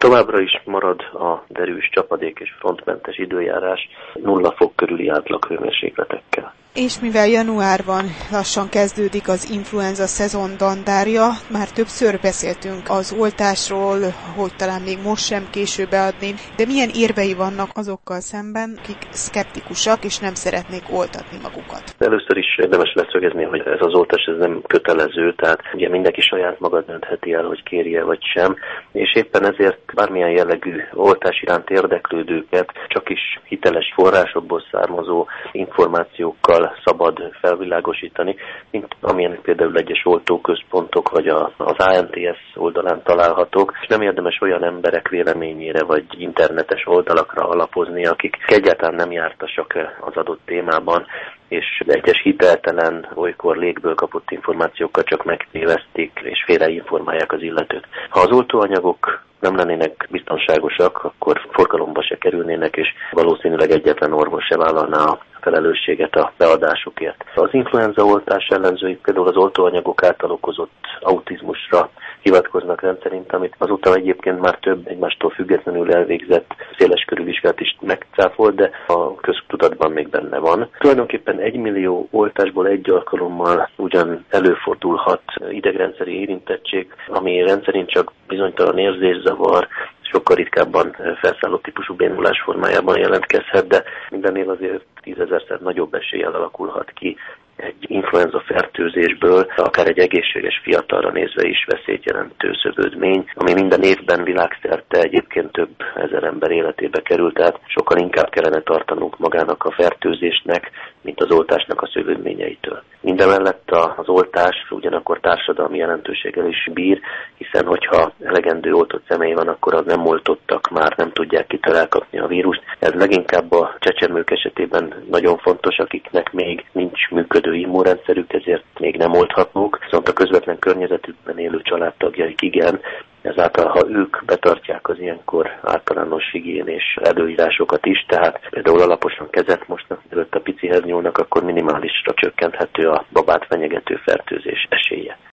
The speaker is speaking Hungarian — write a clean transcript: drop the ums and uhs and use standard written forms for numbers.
Továbbra is marad a derűs, csapadék és frontmentes időjárás 0 fok körüli átlaghőmérsékletekkel. És mivel januárban lassan kezdődik az influenza szezon dandárja, már többször beszéltünk az oltásról, hogy talán még most sem késő beadni, de milyen érvei vannak azokkal szemben, akik szkeptikusak és nem szeretnék oltatni magukat? Először is érdemes leszögezni, hogy ez az oltás ez nem kötelező, tehát ugye mindenki saját maga döntheti el, hogy kérje vagy sem, és éppen ezért bármilyen jellegű oltás iránt érdeklődőket csak is hiteles forrásokból származó információkkal szabad felvilágosítani, mint amilyen például egyes oltóközpontok vagy az ANTS oldalán találhatók, és nem érdemes olyan emberek véleményére vagy internetes oldalakra alapozni, akik egyáltalán nem jártasak az adott témában, és egyes hiteltelen, olykor légből kapott információkkal csak megtévesztik és félreinformálják az illetőt. Ha az oltóanyagok nem lennének biztonságosak, akkor forgalomba se kerülnének, és valószínűleg egyetlen orvos se vállalná a felelősséget a beadásukért. Az influenza oltás ellenzői például az oltóanyagok által okozott autizmusra hivatkoznak rendszerint, amit azóta egyébként már több egymástól függetlenül elvégzett széleskörű vizsgálat is megcáfolt, de a köztudatban még benne van. Tulajdonképpen 1 millió oltásból egy alkalommal ugyan előfordulhat idegrendszeri érintettség, ami rendszerint csak bizonytalan érzészavar, sokkal ritkábban felszálló típusú bénulás formájában jelentkezhet, de mindennél azért 10 000-szer nagyobb eséllyel alakulhat ki egy influenza fertőzésből, akár egy egészséges fiatalra nézve is veszélyt jelentő szövődmény, ami minden évben világszerte egyébként több ezer ember életébe került, tehát sokkal inkább kellene tartanunk magának a fertőzésnek, mint az oltásnak a szövődményeitől. Mindemellett az oltás ugyanakkor társadalmi jelentőséggel is bír, hiszen hogyha elegendő oltott személy van, akkor az nem oltottak már nem tudják kitől elkapni a vírust. Ez leginkább a csecsemők esetében nagyon fontos, akiknek még nincs működő immunrendszerük, ezért még nem oldhatnók, viszont a közvetlen környezetükben élő családtagjaik igen, ezáltal ha ők betartják az ilyenkor általános higién és előírásokat is, tehát például alaposan kezet mosnak, mielőtt a picihez nyúlnak, akkor minimálisra csökkenthető a babát fenyegető fertőzés esélye.